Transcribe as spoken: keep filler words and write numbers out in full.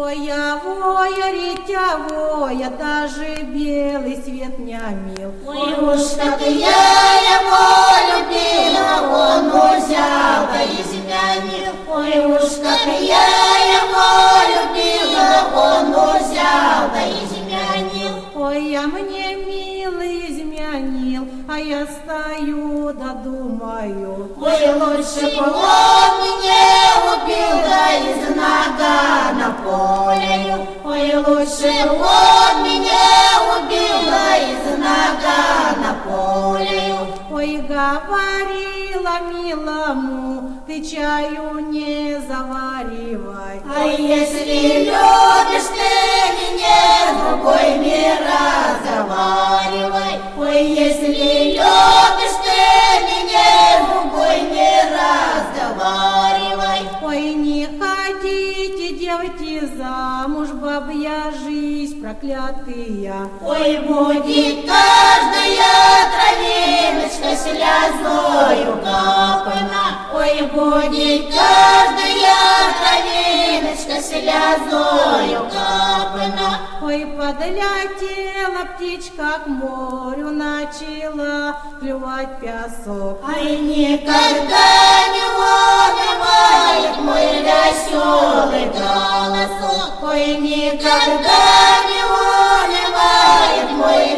Воя-воя, ретя-воя, даже белый свет не омил. Ой, уж как я его любила, он взял да изменил. Ой, уж как я его любила, он взял да изменил. Ой, я мне милый изменил, а я стою да думаю. Ой, лучше бы он меня убил, да из нагана полею. Ой, лучше бы он меня убил, да из нагана полею. Ой, говорила милому, ты чаю не заваривай. А если любишь ты меня, с другой не разговаривай. Ой, если любишь ты меня, с другой не разговаривай. Ой, не ходите, девки, замуж, бабья жизнь проклятая. Ой, будет каждая травиночка слезою капана. Ой, будет каждая травиночка слезою капана. Ой, подлетела птичка к морю, начала клювать песок. Ай, никогда не унывает мой веселый голосок. Ой, никогда не унывает мой